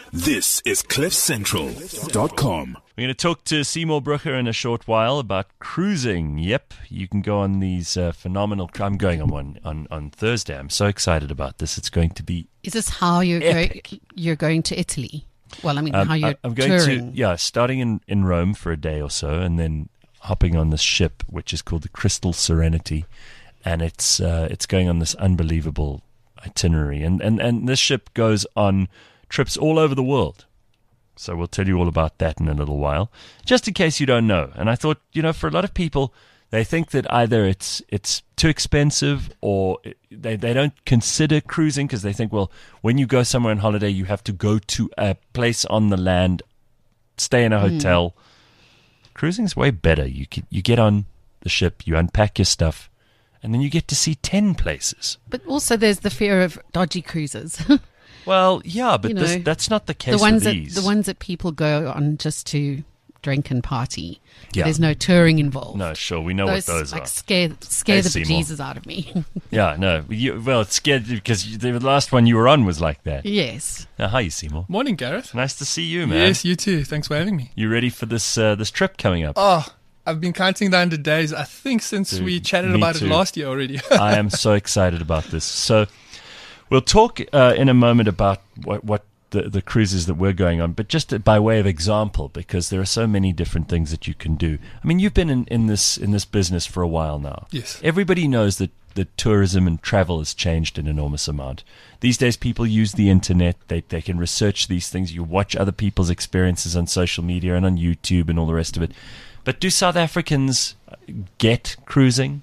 This is CliffCentral.com. We're going to talk to Seymour Brucher in a short while about cruising. Yep, you can go on these phenomenal. I'm going on one on Thursday. I'm so excited about this. It's going to be. Is this how you're going to Italy? Well, I mean, how you're I'm going touring. Starting in Rome for a day or so, and then hopping on this ship, which is called the Crystal Serenity, and it's going on this unbelievable itinerary, and this ship goes on trips all over the world. So we'll tell you all about that in a little while, just in case you don't know. And I thought, for a lot of people, they think that either it's too expensive or they don't consider cruising because they think, well, when you go somewhere on holiday, you have to go to a place on the land, stay in a hotel. Cruising is way better. You get on the ship, you unpack your stuff, and then you get to see 10 places. But also there's the fear of dodgy cruises. Well, yeah, but that's not the case with these. The ones that people go on just to drink and party. Yeah. There's no touring involved. No, sure, we know what those are. Scare the bejesus out of me. Yeah, no. It's scared because the last one you were on was like that. Yes. Hi, Seymour. Morning, Gareth. Nice to see you, man. Yes, you too. Thanks for having me. You ready for this trip coming up? Oh, I've been counting down the days, I think, since we chatted about it last year already. I am so excited about this. So we'll talk in a moment about what the cruises that we're going on, but just by way of example, because there are so many different things that you can do. I mean, you've been in this business for a while now. Yes. Everybody knows that tourism and travel has changed an enormous amount. These days, people use the internet. They can research these things. You watch other people's experiences on social media and on YouTube and all the rest of it. But do South Africans get cruising?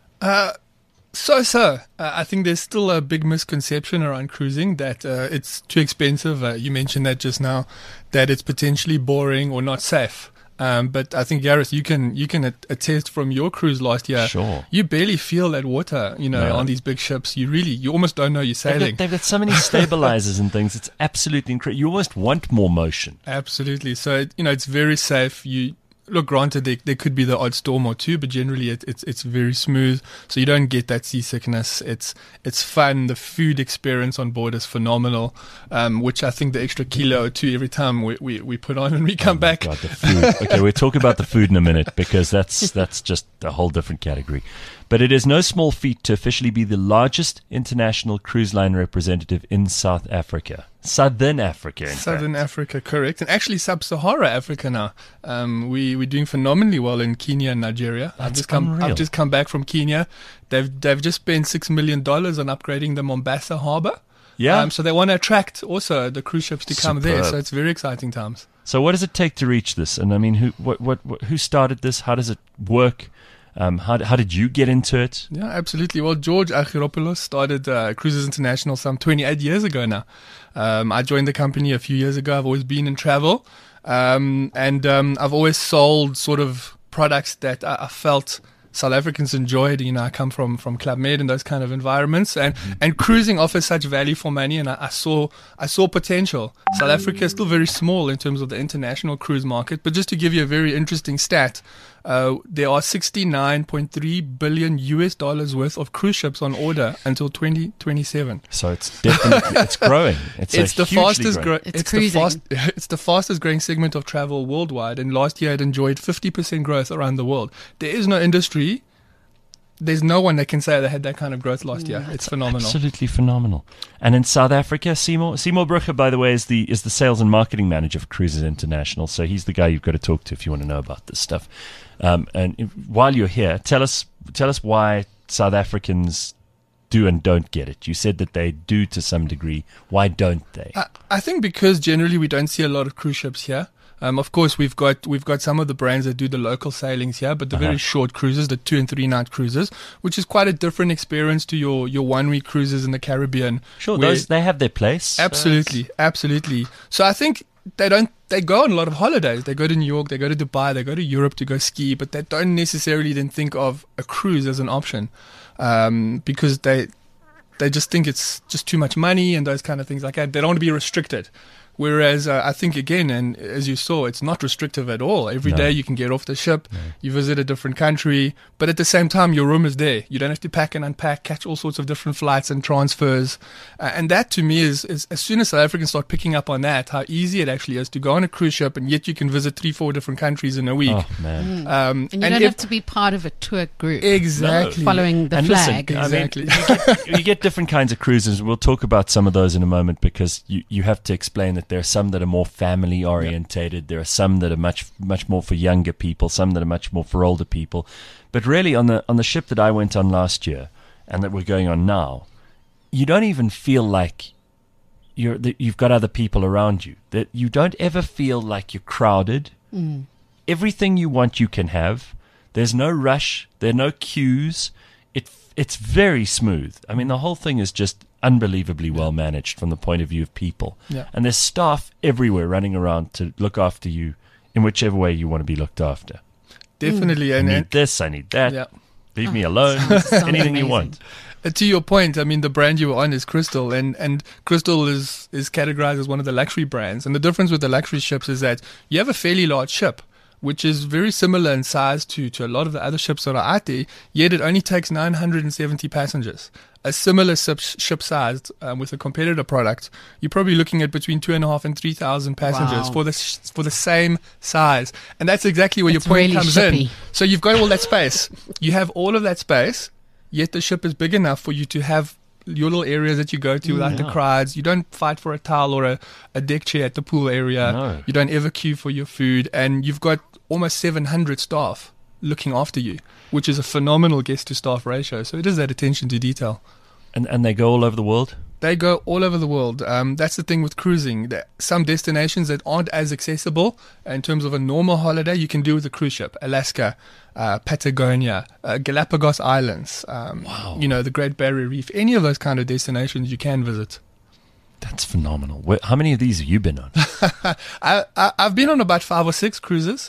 So. I think there's still a big misconception around cruising that it's too expensive. You mentioned that just now, that it's potentially boring or not safe. But I think, Gareth, you can attest from your cruise last year. Sure. You barely feel that water, on these big ships. You almost don't know you're sailing. They've got so many stabilizers and things. It's absolutely incredible. You almost want more motion. Absolutely. So, it's very safe. Look, granted, there could be the odd storm or two, but generally it's very smooth, so you don't get that seasickness. It's fun. The food experience on board is phenomenal, which I think the extra kilo or two every time we put on when we come back. God, the food. Okay, we'll talk about the food in a minute because that's just a whole different category. But it is no small feat to officially be the largest international cruise line representative in South Africa. Southern Africa, in Southern fact. Africa, correct. And actually Sub-Sahara Africa now. We're doing phenomenally well in Kenya and Nigeria. I've just come back from Kenya. They've just spent $6 million on upgrading the Mombasa harbour. Yeah. So they want to attract also the cruise ships to come there. So it's very exciting times. So what does it take to reach this? And I mean, who started this? How does it work? How did you get into it? Yeah, absolutely. Well, George Argyropoulos started Cruises International some 28 years ago now. I joined the company a few years ago. I've always been in travel, and I've always sold sort of products that I felt South Africans enjoyed. I come from Club Med and those kind of environments, and cruising offers such value for money, and I saw potential. South Africa is still very small in terms of the international cruise market, but just to give you a very interesting stat, there are $69.3 billion worth of cruise ships on order until 2027. So it's definitely growing. It's the fastest growing. It's the fastest growing segment of travel worldwide, and last year it enjoyed 50% growth around the world. There is no industry. There's no one that can say they had that kind of growth last year. It's phenomenal. Absolutely phenomenal. And in South Africa, Seymour Brucher, by the way, is the sales and marketing manager for Cruises International. So he's the guy you've got to talk to if you want to know about this stuff. And while you're here, tell us why South Africans do and don't get it. You said that they do to some degree. Why don't they? I think because generally we don't see a lot of cruise ships here. Of course, we've got some of the brands that do the local sailings here, but the very short cruises, the 2 and 3 night cruises, which is quite a different experience to your 1 week cruises in the Caribbean. Sure, they have their place. Absolutely. So I think they go on a lot of holidays. They go to New York, they go to Dubai, they go to Europe to go ski, but they don't necessarily then think of a cruise as an option, because they just think it's just too much money and those kind of things like that. They don't want to be restricted. Whereas I think, again, and as you saw, it's not restrictive at all. Every No. day you can get off the ship, you visit a different country, but at the same time, your room is there. You don't have to pack and unpack, catch all sorts of different flights and transfers. And that, to me, is as soon as South Africans start picking up on that, how easy it actually is to go on a cruise ship, and yet you can visit 3-4 different countries in a week. Oh, man. And you don't have to be part of a tour group Exactly. following the And flag. listen, Exactly. you get different kinds of cruises. We'll talk about some of those in a moment, because you have to explain that there are some that are more family orientated. There are some that are much more for younger people. Some that are much more for older people. But really, on the ship that I went on last year, and that we're going on now, you don't even feel like you've got other people around you. That you don't ever feel like you're crowded. Everything you want, you can have. There's no rush. There are no queues. It's very smooth. I mean, the whole thing is just unbelievably well managed from the point of view of people. Yeah. And there's staff everywhere running around to look after you in whichever way you want to be looked after. Definitely. I And need this, I need that. yeah. Leave me alone. Sounds Anything you amazing. want. To your point, I mean, the brand you were on is Crystal, and Crystal is categorized as one of the luxury brands. And the difference with the luxury ships is that you have a fairly large ship, which is very similar in size to a lot of the other ships that are out there, yet it only takes 970 passengers. A similar ship size with a competitor product, you're probably looking at between 2,500 and 3,000 passengers Wow. for the same size. And that's exactly where It's your point really comes in. shippy. So you've got all that space. You have all of that space, yet the ship is big enough for you to have your little areas that you go to without the Yeah. crowds. You don't fight for a towel or a deck chair at the pool area. No. You don't ever queue for your food. And you've got almost 700 staff looking after you, which is a phenomenal guest to staff ratio. So it is that attention to detail. And they go all over the world? They go all over the world. That's the thing with cruising. Some destinations that aren't as accessible in terms of a normal holiday, you can do with a cruise ship. Alaska, Patagonia, Galapagos Islands, the Great Barrier Reef. Any of those kind of destinations you can visit. That's phenomenal. How many of these have you been on? I've been on about 5 or 6 cruises,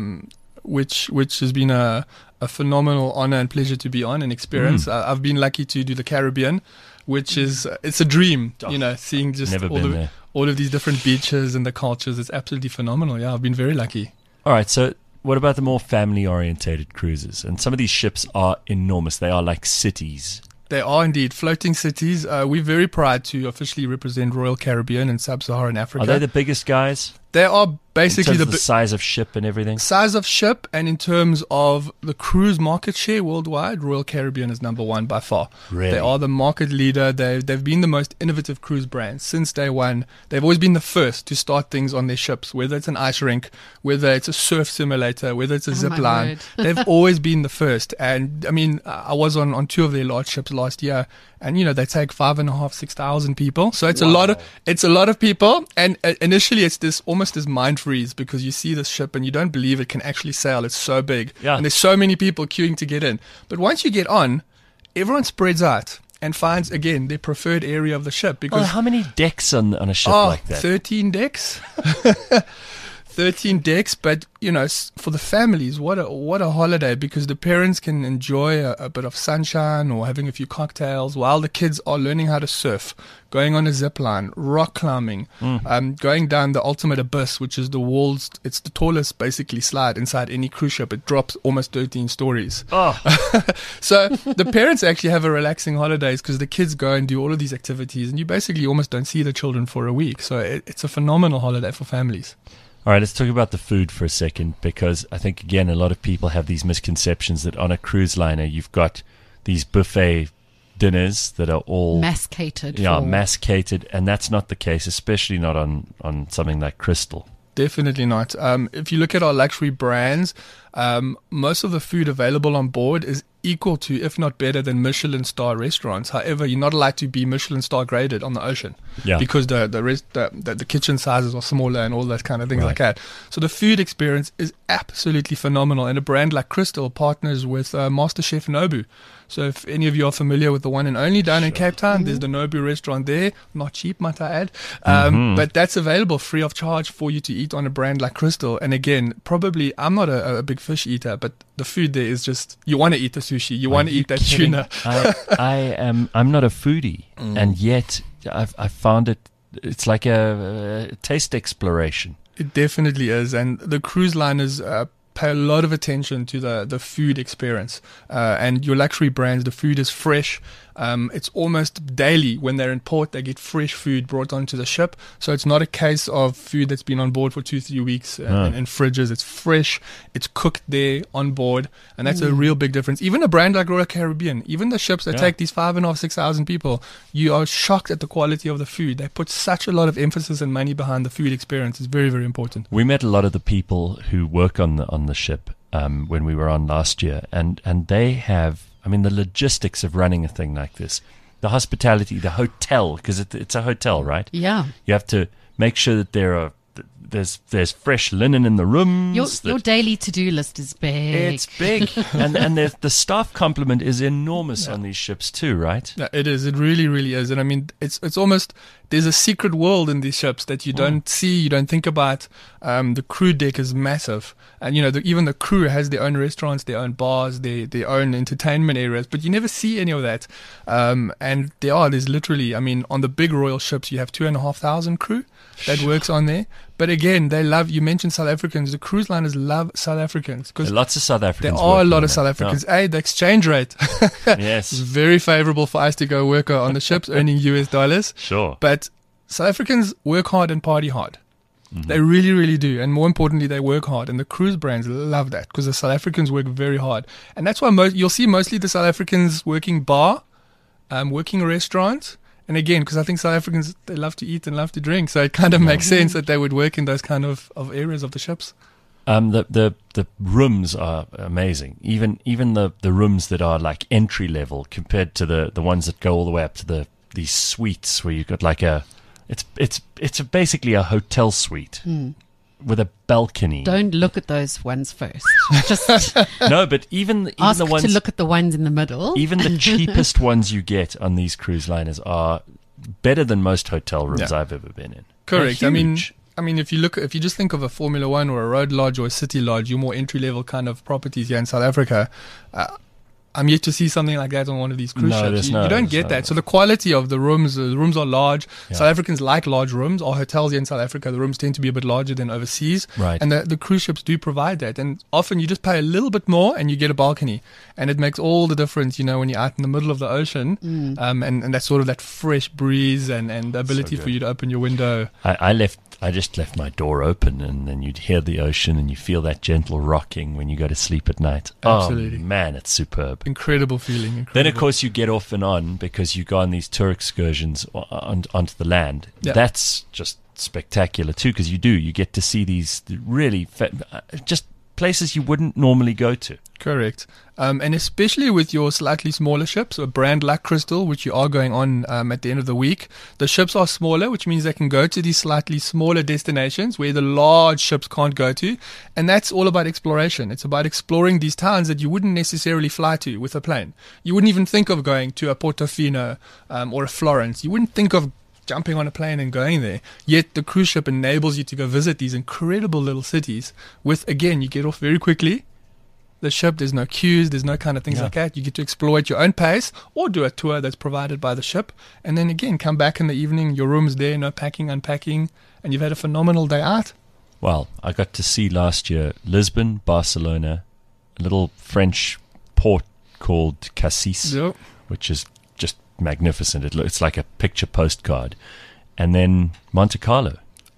which has been a phenomenal honor and pleasure to be on and experience. I've been lucky to do the Caribbean, which is it's a dream, seeing just Never been there. all of these different beaches and the cultures. It's absolutely phenomenal. Yeah, I've been very lucky. All right, so what about the more family-orientated cruises? And some of these ships are enormous. They are like cities. They are indeed floating cities. We're very proud to officially represent Royal Caribbean in Sub-Saharan Africa. Are they the biggest guys? They are basically in terms the of the size of ship and everything? size of ship, and in terms of the cruise market share worldwide, Royal Caribbean is number 1 by far. Really? They are the market leader. They've been the most innovative cruise brand since day one. They've always been the first to start things on their ships, whether it's an ice rink, whether it's a surf simulator, whether it's a zip my line. word. They've always been the first. And I mean, I was on 2 of their large ships last year, and they take 5,500, 6,000 people. So it's a lot of people. And initially, it's almost this mind freeze, because you see this ship and you don't believe it can actually sail. It's so big, Yeah. and there's so many people queuing to get in. But once you get on, everyone spreads out and finds again their preferred area of the ship, because How many decks on a ship like that? 13 decks. 13 decks, but for the families, what a holiday, because the parents can enjoy a bit of sunshine or having a few cocktails while the kids are learning how to surf, going on a zip line, rock climbing, going down the ultimate abyss, which is it's the tallest basically slide inside any cruise ship. It drops almost 13 stories. Oh, So the parents actually have a relaxing holidays, because the kids go and do all of these activities, and you basically almost don't see the children for a week. So it's a phenomenal holiday for families. all right, let's talk about the food for a second, because I think, again, a lot of people have these misconceptions that on a cruise liner, you've got these buffet dinners that are all Mass-catered. mass catered, and that's not the case, especially not on something like Crystal. Definitely not. If you look at our luxury brands, most of the food available on board is equal to, if not better than, Michelin star restaurants. However, you're not allowed to be Michelin star graded on the ocean, Yeah. because the kitchen sizes are smaller and all that kind of things Right. like that. So the food experience is absolutely phenomenal, and a brand like Crystal partners with Master Chef Nobu. So if any of you are familiar with the one and only down in Cape Town, there's the Nobu restaurant there. Not cheap, might I add. But that's available free of charge for you to eat on a brand like Crystal. And again, probably, I'm not a big fish eater, but the food there is just, you want to eat the sushi, you want to eat that tuna. I'm not a foodie, and yet I found it it's like a taste exploration. It definitely is, and the cruise liners pay a lot of attention to the food experience. And your luxury brands, the food is fresh. It's almost daily when they're in port, they get fresh food brought onto the ship. So it's not a case of food that's been on board for 2-3 weeks in fridges. It's fresh, it's cooked there on board, and that's a real big difference. Even a brand like Royal Caribbean, even the ships that take these 5,500-6,000 people, you are shocked at the quality of the food. They put such a lot of emphasis and money behind the food experience. It's very, very important. We met a lot of the people who work on the ship when we were on last year, and they have, I mean, the logistics of running a thing like this, the hospitality, the hotel, because it's a hotel, right? Yeah. You have to make sure that there's fresh linen in the rooms. Your daily to-do list is big. It's big. and the staff complement is enormous on these ships too, right? Yeah, it is. It really, really is. And I mean, it's almost, there's a secret world in these ships that you don't see, you don't think about. The crew deck is massive. And, you know, even the crew has their own restaurants, their own bars, their own entertainment areas, but you never see any of that. And there's literally, I mean, on the big royal ships, you have 2,500 crew that works on there. But again, they love, you mentioned South Africans, the cruise liners love South Africans. There are lots of South Africans. There are a lot of South Africans. Yeah. The exchange rate yes. is very favorable for us to go work on the ships earning US dollars. Sure. But South Africans work hard and party hard. Mm-hmm. They really, really do. And more importantly, they work hard. And the cruise brands love that because the South Africans work very hard. And that's why you'll see mostly the South Africans working bar, working restaurant. And again, because I think South Africans, they love to eat and love to drink. So it kind of makes sense that they would work in those kind of areas of the ships. The rooms are amazing. Even the rooms that are like entry level compared to the ones that go all the way up to these suites where you've got like it's basically a hotel suite with a balcony. Don't look at those ones first. Just no, but even ask the ones to look at the ones in the middle. Even the cheapest ones you get on these cruise liners are better than most hotel rooms I've ever been in. Correct. I mean, if you just think of a Formula One or a Road Lodge or a City Lodge, your more entry level kind of properties here in South Africa. I'm yet to see something like that on one of these cruise ships. You don't get that. So the quality of the rooms are large. Yeah. South Africans like large rooms. Our hotels here in South Africa, the rooms tend to be a bit larger than overseas. Right. And the cruise ships do provide that. And often you just pay a little bit more and you get a balcony. And it makes all the difference, you know, when you're out in the middle of the ocean. And that's sort of that fresh breeze and the ability for you to open your window. I just left my door open, and then you'd hear the ocean and you feel that gentle rocking when you go to sleep at night. Absolutely. Oh, man, it's superb. Incredible feeling. Incredible. Then, of course, you get off and on because you go on these tour excursions onto the land. Yeah. That's just spectacular, too, because you get to see these really just places you wouldn't normally go to. Correct. And especially with your slightly smaller ships, a brand like Crystal, which you are going on at the end of the week, the ships are smaller, which means they can go to these slightly smaller destinations where the large ships can't go to. And that's all about exploration. It's about exploring these towns that you wouldn't necessarily fly to with a plane. You wouldn't even think of going to a Portofino or a Florence. You wouldn't think of jumping on a plane and going there. Yet the cruise ship enables you to go visit these incredible little cities with, again, you get off very quickly. The ship, there's no queues, there's no kind of things like that. You get to explore at your own pace or do a tour that's provided by the ship. And then again, come back in the evening, your room's there, no packing, unpacking, and you've had a phenomenal day out. Well, I got to see last year Lisbon, Barcelona, a little French port called Cassis, which is just magnificent. It's like a picture postcard. And then Monte Carlo.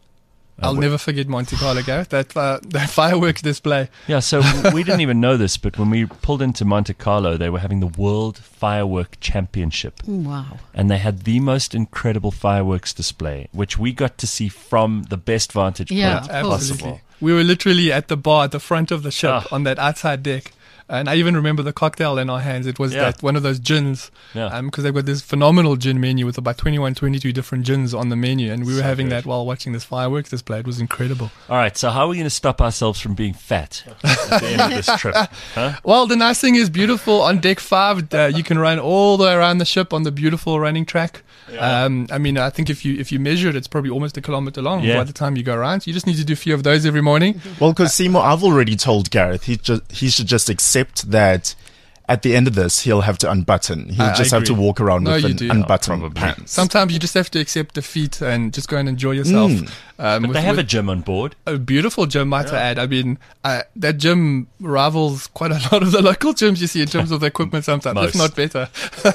I'll never forget Monte Carlo, Gareth. That fireworks display. Yeah, so we didn't even know this, but when we pulled into Monte Carlo, they were having the World Firework Championship. Wow. And they had the most incredible fireworks display, which we got to see from the best vantage point possible. We were literally at the bar at the front of the ship on that outside deck. And I even remember the cocktail in our hands. It was that one of those gins. Because they've got this phenomenal gin menu with about 21, 22 different gins on the menu. And we were having that while watching this fireworks display. It was incredible. All right. So how are we going to stop ourselves from being fat at the end of this trip? Huh? Well, the nice thing is beautiful. On deck 5, you can run all the way around the ship on the beautiful running track. I mean, I think if you measure it, it's probably almost 1 kilometer long by the time you go around. So you just need to do a few of those every morning. Well, because Seymour, I've already told Gareth he should just accept that at the end of this, he'll have to unbutton. He'll I just have to agree. walk around No, with you an do. unbuttoned Probably. pants. Sometimes you just have to accept defeat and just go and enjoy yourself. But they have a gym on board. a beautiful gym, might I add. I mean, that gym rivals quite a lot of the local gyms you see in terms of the equipment sometimes, if Most. not better.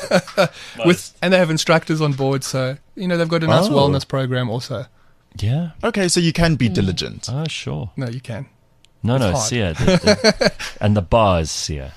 And they have instructors on board, so, they've got a nice Oh. wellness program also. Yeah. Okay, so you can be diligent. Oh, sure. No, you can. No, It's hard. Sia. And the bars, Sia.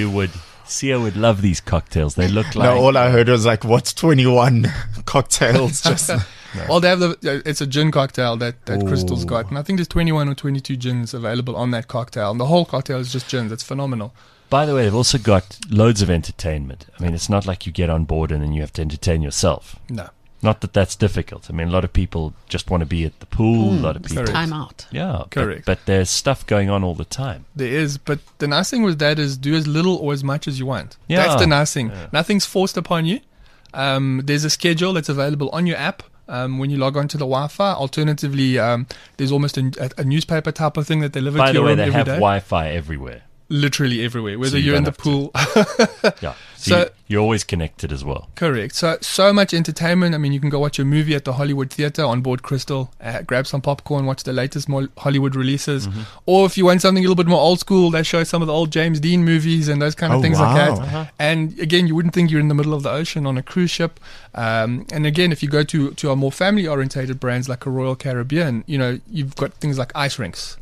Sia would love these cocktails. They look like. No, all I heard was like, what's 21 cocktails? Just Well, they have it's a gin cocktail that Crystal's got. And I think there's 21 or 22 gins available on that cocktail. And the whole cocktail is just gin. That's phenomenal. By the way, they've also got loads of entertainment. I mean, it's not like you get on board and then you have to entertain yourself. No. Not that that's difficult. I mean, a lot of people just want to be at the pool. A lot of people. Correct. Time out. Yeah. Correct. But there's stuff going on all the time. There is, but the nice thing with that is do as little or as much as you want. Yeah. That's the nice thing. Yeah. Nothing's forced upon you. There's a schedule that's available on your app when you log on to the Wi-Fi. Alternatively, there's almost a newspaper type of thing that they deliver By to the your way, room they every have day. Wi-Fi everywhere. Literally everywhere, whether you you're in don't the have pool. Yeah. So- you're always connected as well. Correct. So much entertainment. I mean, you can go watch a movie at the Hollywood Theatre on board Crystal, grab some popcorn, watch the latest Hollywood releases. Or if you want something a little bit more old school, they show some of the old James Dean movies and those kind of Oh, things wow. like that. And again, you wouldn't think you're in the middle of the ocean on a cruise ship. And again, if you go to a more family-orientated brands like a Royal Caribbean, you've got things like ice rinks.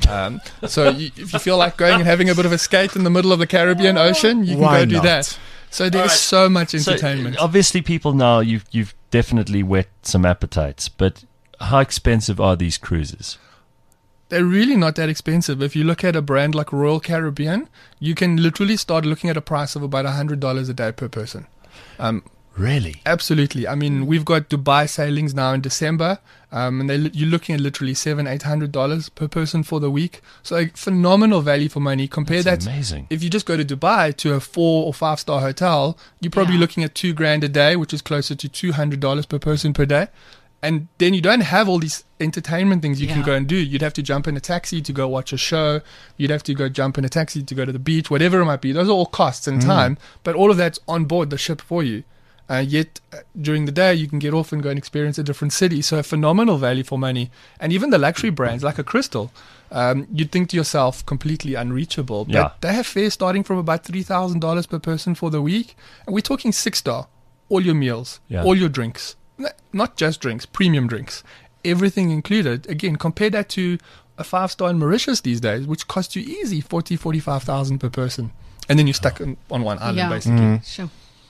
So if you feel like going and having a bit of a skate in the middle of the Caribbean Ocean, you can Why go do not? that. So there's so much entertainment. So, obviously, people now, you've definitely whet some appetites, but how expensive are these cruises? They're really not that expensive. If you look at a brand like Royal Caribbean, you can literally start looking at a price of about $100 a day per person. Really? Absolutely. I mean, we've got Dubai sailings now in December, and you're looking at literally $700-800 per person for the week. So a phenomenal value for money. Compare That's that. amazing. If you just go to Dubai to a 4 or 5 star hotel, you're probably Yeah. looking at $2,000 a day, which is closer to $200 per person per day. And then you don't have all these entertainment things you can Yeah. go and do. You'd have to jump in a taxi to go watch a show. You'd have to go jump in a taxi to go to the beach, whatever it might be. Those are all costs and time, but all of that's on board the ship for you. Yet during the day, you can get off and go and experience a different city. So a phenomenal value for money. And even the luxury brands like a Crystal, you'd think to yourself, completely unreachable. But Yeah. they have fares starting from about $3,000 per person for the week. And we're talking 6-star, all your meals, Yeah. all your drinks. Not just drinks, premium drinks. Everything included. Again, compare that to a 5-star in Mauritius these days, which costs you easy 45,000 per person. And then you're stuck on one island, Yeah. basically. Sure.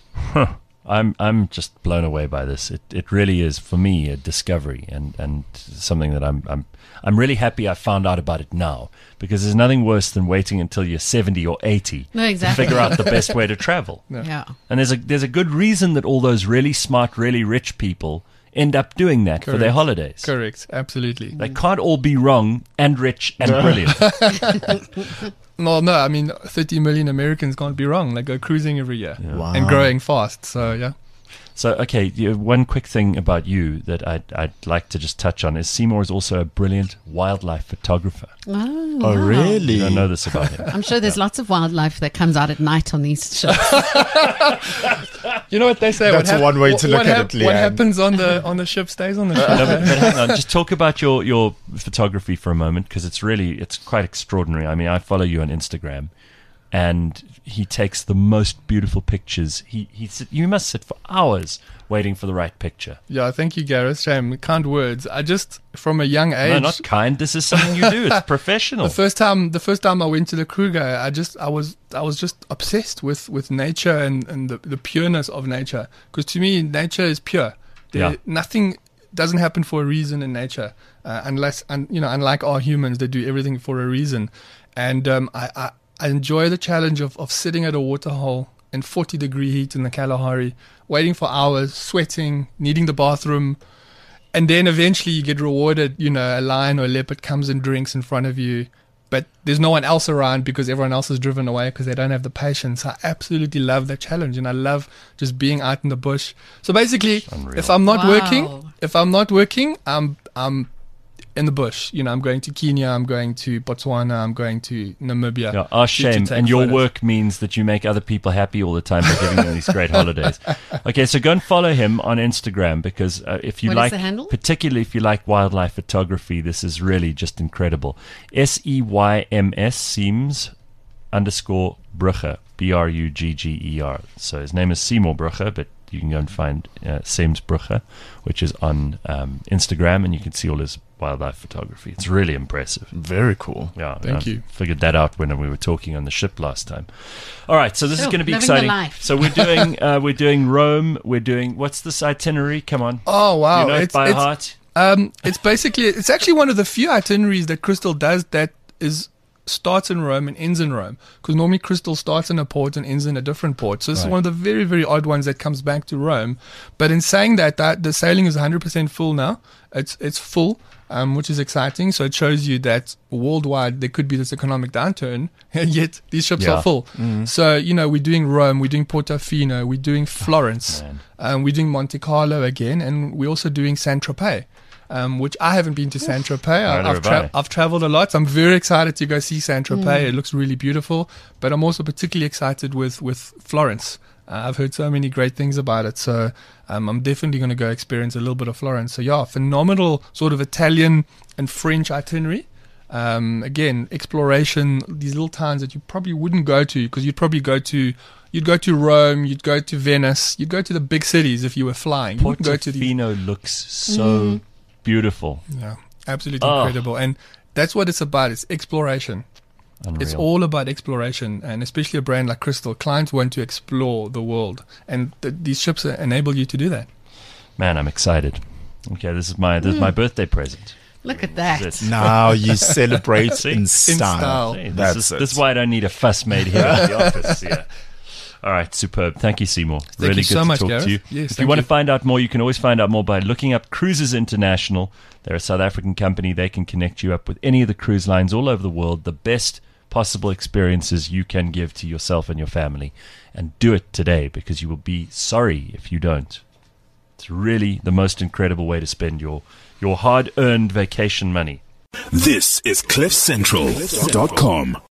I'm just blown away by this. It really is for me a discovery and something that I'm really happy I found out about it now, because there's nothing worse than waiting until you're 70 or 80 No, to exactly. figure out the best way to travel. Yeah. And there's a good reason that all those really smart, really rich people end up doing that for their Correct. holidays. Correct, absolutely. They can't all be wrong and rich and brilliant. No, I mean, 30 million Americans can't be wrong. They go cruising every year Wow. and growing fast. So, yeah. So, okay, one quick thing about you that I'd like to just touch on is Seymour is also a brilliant wildlife photographer. Oh, Oh, wow. really? You don't know this about him. I'm sure there's lots of wildlife that comes out at night on these ships. You know what they say? That's one way to look at it, What Leanne. happens on the ship stays on the ship. No, but hang on, just talk about your photography for a moment, because it's quite extraordinary. I mean, I follow you on Instagram, and he takes the most beautiful pictures. You must sit for hours waiting for the right picture. Yeah, thank you, Gareth. Shame, kind words. I just, from a young age, No, not kind. This is something you do. It's professional. the first time I went to the Kruger, I was just obsessed with nature and the pureness of nature. Because to me, nature is pure. Yeah. Nothing doesn't happen for a reason in nature, unlike our humans, they do everything for a reason. And I enjoy the challenge of sitting at a waterhole in 40-degree heat in the Kalahari, waiting for hours, sweating, needing the bathroom. And then eventually you get rewarded, a lion or a leopard comes and drinks in front of you, but there's no one else around because everyone else is driven away because they don't have the patience. I absolutely love that challenge, and I love just being out in the bush. So basically, Unreal. if I'm not Wow. working, I'm in the bush. You know, I'm going to Kenya, I'm going to Botswana, I'm going to Namibia. Yeah, our to shame. take And your photos. work means that you make other people happy all the time by giving them these great holidays. Okay, so go and follow him on Instagram because if you What is like, the handle? particularly if you like wildlife photography, this is really just incredible. SEYMS Seems _ Brugge, BRUGGER. So his name is Seymour Brugge, but you can go and find Seems Brugge, which is on Instagram, and you can see all his wildlife photography. It's really impressive. Very cool. Yeah, Thank I you. figured that out when we were talking on the ship last time. All right, so this is Sure, going to be living the exciting. life. So we're doing Rome. We're doing what's this itinerary? Come on, Oh, wow. you know it by heart. It's actually one of the few itineraries that Crystal does that starts in Rome and ends in Rome. Because normally Crystal starts in a port and ends in a different port. So this is Right. one of the very, very odd ones that comes back to Rome. But in saying that the sailing is 100% full now. It's full, which is exciting. So it shows you that worldwide there could be this economic downturn, and yet these ships Yeah. are full. So, you know, we're doing Rome, we're doing Portofino, we're doing Florence, we're doing Monte Carlo again, and we're also doing Saint-Tropez. Which I haven't been to Saint-Tropez. Neither have I. I've traveled a lot. So I'm very excited to go see Saint-Tropez. It looks really beautiful. But I'm also particularly excited with Florence. I've heard so many great things about it. So I'm definitely going to go experience a little bit of Florence. So yeah, phenomenal sort of Italian and French itinerary. Again, exploration, these little towns that you probably wouldn't go to because you'd probably go to Rome, you'd go to Venice, you'd go to the big cities if you were flying. You wouldn't go to these. Portofino looks so beautiful. Yeah, absolutely Oh. incredible. And that's what it's about. It's exploration. Unreal. It's all about exploration. And especially a brand like Crystal, clients want to explore the world. And these ships enable you to do that. Man, I'm excited. Okay, this is my birthday present. Look at that. This. Now you celebrate See? in In style. style. See, That's this it. is why I don't need a fuss made here at the office. Yeah. All right, superb. Thank you, Seymour. Really you good so to much, talk Gareth. to you. Yes, if you thank want you. to find out more, you can always find out more by looking up Cruises International. They're a South African company. They can connect you up with any of the cruise lines all over the world. The best possible experiences you can give to yourself and your family. And do it today because you will be sorry if you don't. It's really the most incredible way to spend your hard-earned vacation money. This is CliffCentral.com.